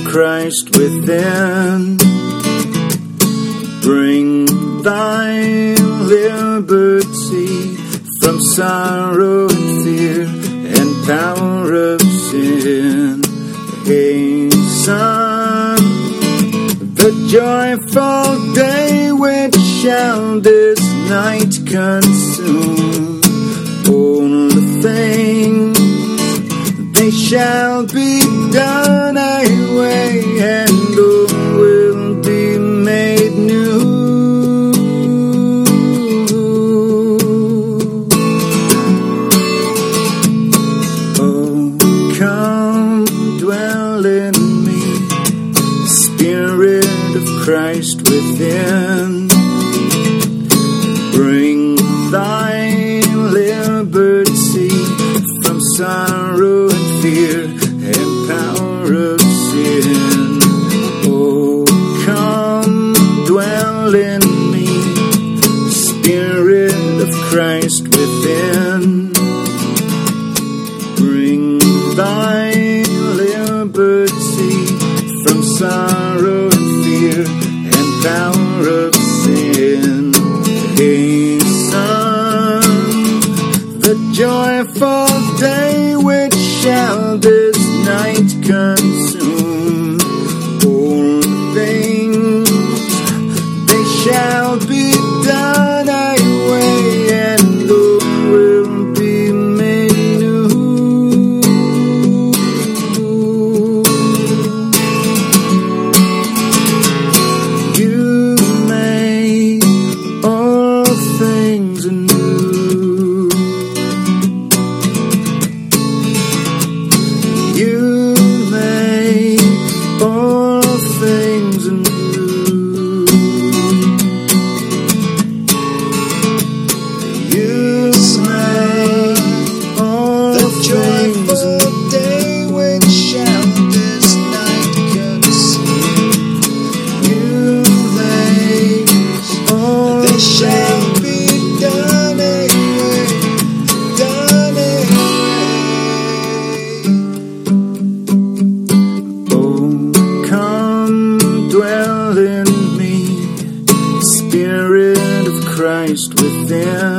Christ within. Bring thy liberty from sorrow and fear and power of sin. Hasten the joyful day which shall this night consume. All the things, they shall be done away, and all will be made new. Oh, come dwell in me, Spirit of Christ within. Bring thy liberty from sorrow and fear and power of sin. Oh, come dwell in me, Spirit of Christ within. Bring thy liberty from sorrow and fear and power of sin. Hasten the joyful day which shall this night consume. All things, they shall be done away, and all will be made new. You made all things anew. You made all things anew. You made all the joyful day which shall this night consume. You made all they shall be done away, done away. Oh, come dwell in me, Spirit of Christ within.